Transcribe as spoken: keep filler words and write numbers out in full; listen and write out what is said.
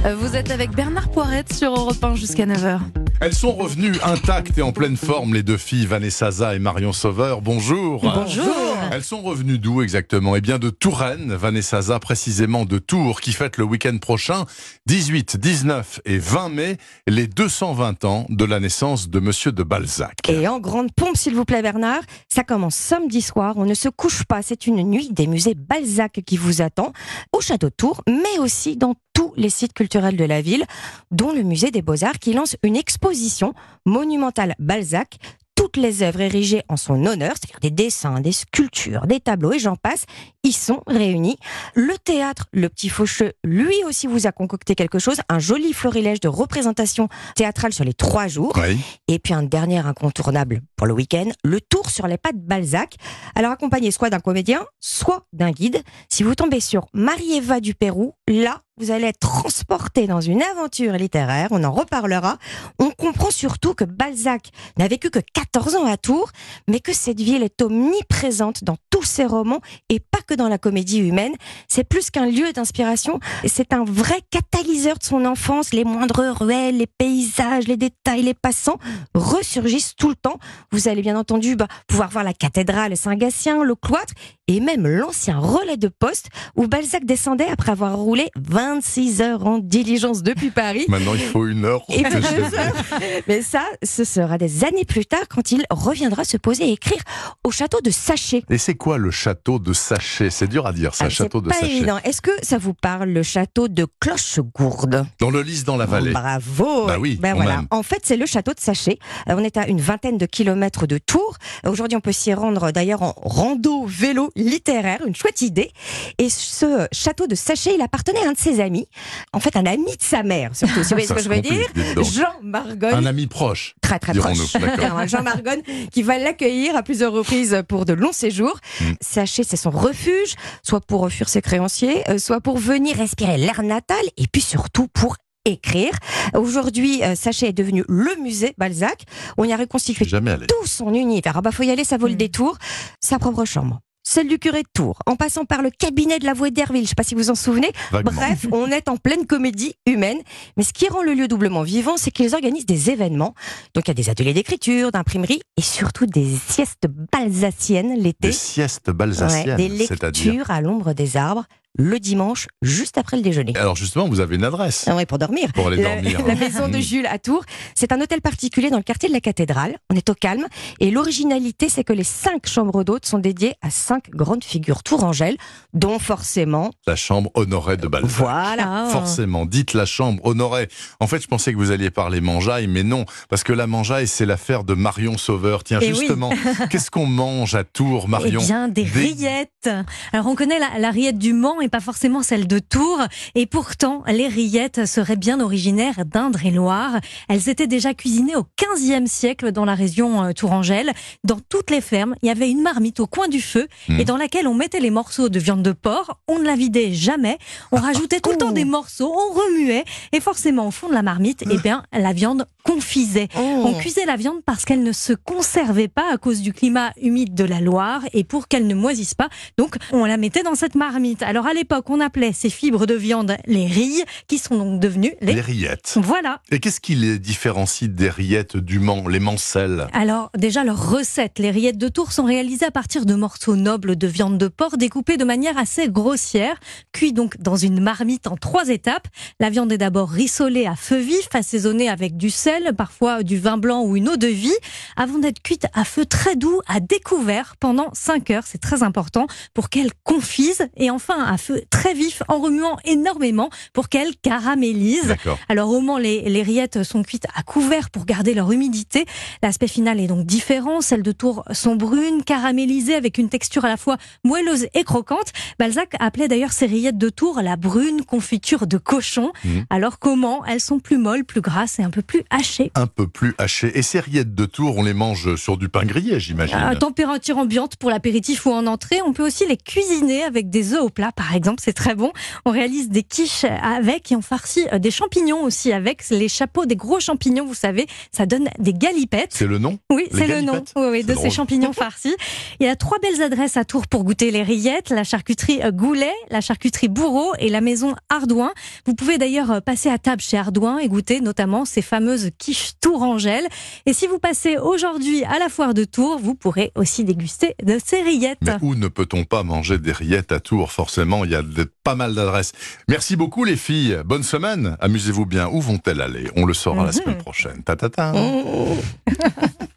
Vous êtes avec Bernard Poirette sur Europe un jusqu'à neuf heures. Elles sont revenues intactes et en pleine forme, les deux filles, Vanessa Zah et Marion Sauveur. Bonjour. Bonjour. Elles sont revenues d'où exactement ? Eh bien de Touraine, Vanessa Zah précisément de Tours, qui fête le week-end prochain, dix-huit, dix-neuf et vingt mai, les deux cent vingt ans de la naissance de Monsieur de Balzac. Et en grande pompe, s'il vous plaît Bernard, ça commence samedi soir, on ne se couche pas, c'est une nuit des musées Balzac qui vous attend, au château de Tours, mais aussi dans tous les sites culturels de la ville, dont le musée des Beaux-Arts qui lance une exposition monumentale Balzac. Toutes les œuvres érigées en son honneur, c'est-à-dire des dessins, des sculptures, des tableaux et j'en passe, y sont réunis. Le théâtre Le Petit Faucheux, lui aussi vous a concocté quelque chose, un joli florilège de représentations théâtrales sur les trois jours. Oui. Et puis un dernier incontournable pour le week-end, le tour sur les pas de Balzac. Alors accompagné soit d'un comédien, soit d'un guide. Si vous tombez sur Marie-Eva du Pérou, là, vous allez être transporté dans une aventure littéraire, on en reparlera. On comprend surtout que Balzac n'a vécu que quatorze ans à Tours, mais que cette ville est omniprésente dans tous ses romans et pas que dans la comédie humaine. C'est plus qu'un lieu d'inspiration, c'est un vrai catalyseur de son enfance. Les moindres ruelles, les paysages, les détails, les passants ressurgissent tout le temps. Vous allez bien entendu bah, pouvoir voir la cathédrale Saint-Gatien, le cloître et même l'ancien relais de poste où Balzac descendait après avoir roulé vingt-six heures en diligence depuis Paris. Maintenant, il faut une heure. Et mais ça, ce sera des années plus tard quand il reviendra se poser et écrire au château de Saché. Et c'est quoi le château de Saché ? C'est dur à dire ça, Ah, château de c'est pas Saché. évident. Est-ce que ça vous parle, le château de Clochegourde ? Dans le Lys, dans la vallée. Bravo. Bah oui, ben quand voilà. même. En fait, c'est le château de Saché. Euh, on est à une vingtaine de kilomètres de Tours. Aujourd'hui, on peut s'y rendre d'ailleurs en rando vélo littéraire, une chouette idée. Et ce château de Saché, il appartenait à un de ses amis. En fait, un ami de sa mère, surtout. Si vous voyez ce Ça que je se veux complique, dire. dites donc. Jean Margonne. Un ami proche. Très très dirons-nous, proche. d'accord. Alors, Jean Margonne qui va l'accueillir à plusieurs reprises pour de longs séjours. Mm. Saché, c'est son refuge, soit pour fuir ses créanciers, euh, soit pour venir respirer l'air natal et puis surtout pour écrire. Aujourd'hui, euh, Saché est devenu le musée Balzac. On y a reconstitué Jamais allé. tout son univers. Ah bah faut y aller, ça vaut le détour. Sa propre chambre. Celle du curé de Tours, en passant par le cabinet de l'avoué d'Herville, je ne sais pas si vous vous en souvenez. Vaguement. Bref, on est en pleine comédie humaine. Mais ce qui rend le lieu doublement vivant, c'est qu'ils organisent des événements. Donc il y a des ateliers d'écriture, d'imprimerie et surtout des siestes balsaciennes l'été. Des siestes balsaciennes, Ouais, des c'est-à-dire. lectures à l'ombre des arbres, le dimanche, juste après le déjeuner. Alors justement, vous avez une adresse Ah ouais, pour dormir. pour aller La, dormir. la maison de Jules à Tours, c'est un hôtel particulier dans le quartier de la Cathédrale. On est au calme. Et l'originalité, c'est que les cinq chambres d'hôtes sont dédiées à cinq grandes figures tourangelles, dont forcément... La chambre Honoré de Balzac. Voilà. Forcément, dites la chambre Honoré. En fait, je pensais que vous alliez parler mangeaille, mais non, parce que la mangeaille, c'est l'affaire de Marion Sauveur. Tiens, Eh oui. justement, qu'est-ce qu'on mange à Tours, Marion ? Eh bien, des, Des- rillettes. Alors, on connaît la, la rillette du Mans et pas forcément celle de Tours. Et pourtant, les rillettes seraient bien originaires d'Indre-et-Loire. Elles étaient déjà cuisinées au quinzième siècle dans la région euh, tourangelle. Dans toutes les fermes, il y avait une marmite au coin du feu Mmh. et dans laquelle on mettait les morceaux de viande de porc. On ne la vidait jamais. On rajoutait tout le temps des morceaux, on remuait. Et forcément, au fond de la marmite, eh bien, la viande confisait. Oh. On cuisait la viande parce qu'elle ne se conservait pas à cause du climat humide de la Loire et pour qu'elle ne moisisse pas. Donc, on la mettait dans cette marmite. Alors, à l'époque, on appelait ces fibres de viande les rilles, qui sont donc devenues les... Les rillettes. Voilà. Et qu'est-ce qui les différencie des rillettes du Mans, les mancelles ? Alors, déjà, leur recette. Les rillettes de Tours sont réalisées à partir de morceaux nobles de viande de porc découpés de manière assez grossière, cuits donc dans une marmite en trois étapes. La viande est d'abord rissolée à feu vif, assaisonnée avec du sel, parfois du vin blanc ou une eau de vie, avant d'être cuite à feu très doux, à découvert, pendant cinq heures. C'est très important pour qu'elle confise. Et enfin, à feu très vif, en remuant énormément pour qu'elle caramélise. D'accord. Alors au Mans, les, les rillettes sont cuites à couvert pour garder leur humidité. L'aspect final est donc différent. Celles de Tours sont brunes, caramélisées avec une texture à la fois moelleuse et croquante. Balzac appelait d'ailleurs ces rillettes de Tours la brune confiture de cochon. Mmh. Alors comment ? Elles sont plus molles, plus grasses et un peu plus hachées. Un peu plus hachées. Et ces rillettes de Tours, on les mange sur du pain j'imagine. À température ambiante pour l'apéritif ou en entrée. On peut aussi les cuisiner avec des œufs au plat, par par exemple, c'est très bon. On réalise des quiches avec et on farcit des champignons aussi avec les chapeaux, des gros champignons, vous savez, ça donne des galipettes. C'est le nom? Oui, Les c'est le nom galipettes oui, oui, de drôle. ces champignons farcis. Il y a trois belles adresses à Tours pour goûter les rillettes, la charcuterie Goulet, la charcuterie Bourreau et la maison Ardouin. Vous pouvez d'ailleurs passer à table chez Ardouin et goûter notamment ces fameuses quiches tourangelles. Et si vous passez aujourd'hui à la foire de Tours, vous pourrez aussi déguster de ces rillettes. Mais où ne peut-on pas manger des rillettes à Tours? Forcément, il y a de, pas mal d'adresses. Merci beaucoup les filles. Bonne semaine. Amusez-vous bien. Où vont-elles aller? On le saura Mmh. la semaine prochaine. Ta ta ta.